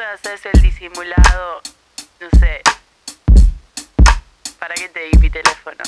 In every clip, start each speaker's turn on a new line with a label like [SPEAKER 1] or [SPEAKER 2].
[SPEAKER 1] de hacerse el disimulado, no sé. ¿Para qué te di mi teléfono?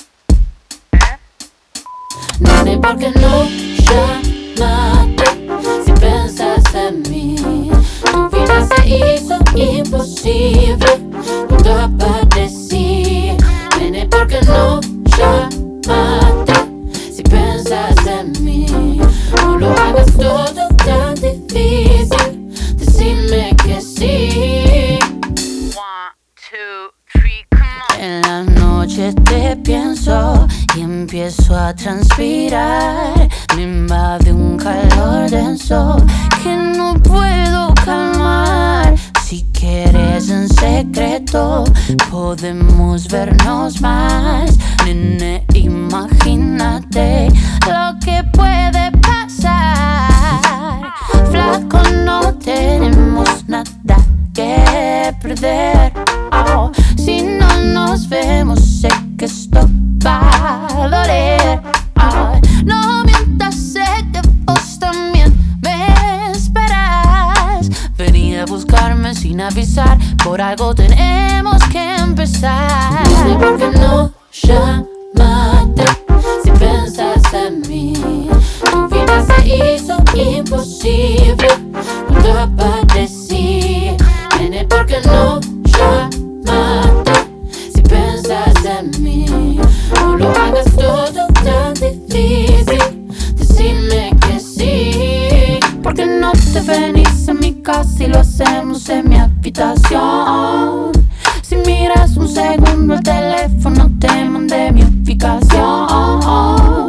[SPEAKER 2] Nene, ¿por qué no llamaste si pensas en mí? Tu vida se hizo imposible cuando aparecí. Nene, ¿por qué no llamaste si pensas en mí? No lo hagas todo tan difícil, decime que sí.
[SPEAKER 1] 1, 2, 3, come on.
[SPEAKER 2] En la noche te pienso y empiezo a transpirar. Me invade un calor denso que no puedo calmar. Si quieres en secreto podemos vernos más. Nene, imagínate lo que puede pasar. Flaco, no tenemos nada que perder. Oh, si no nos vemos, sé que esto va a doler. Oh, no mientas, sé que vos también me esperas. Vení a buscarme sin avisar, por algo tenemos que empezar. Dime por qué no llamaste si pensas en mí. Tu vida se hizo imposible cuando aparecí. Nene, ¿por qué no llamaste si pensas en mí? No lo hagas todo tan difícil, decime que sí. ¿Por qué no te venís a mi casa y lo hacemos en mi habitación? Si miras un segundo el teléfono te mandé mi ubicación.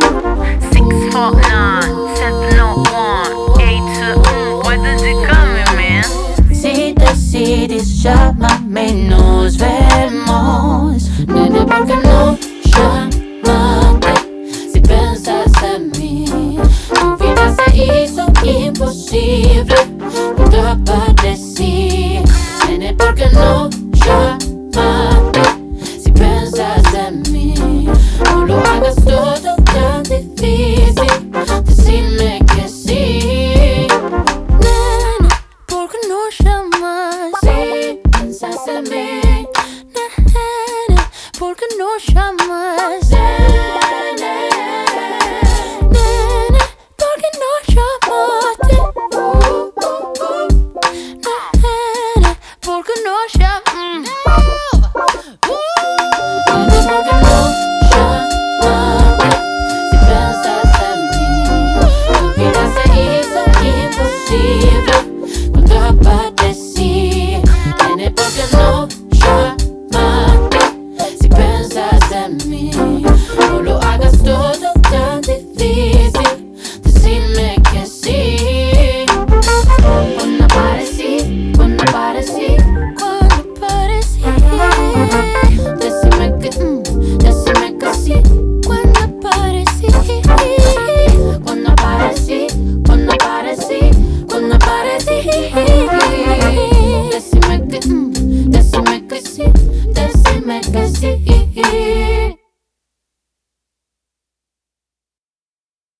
[SPEAKER 1] 649 701 821. What does it coming, man?
[SPEAKER 2] Si decidís, llámame y nos vemos. Nene, ¿por qué no llamaste si pensas en mí? Tu vida se hizo imposible cuando aparecí. Nene, ¿por qué no llamaste si pensas en mí? No lo hagas todo tan difícil, decime que sí. Nene, ¿por qué no llamas si pensas en mí? Nene, ¿por qué no llamas? Nene, nene, ¿por qué no llamaste? Nene, ¿por qué no llamas? Nene, ¿por qué no llamaste si pensas en mí? Tu vida se hizo imposible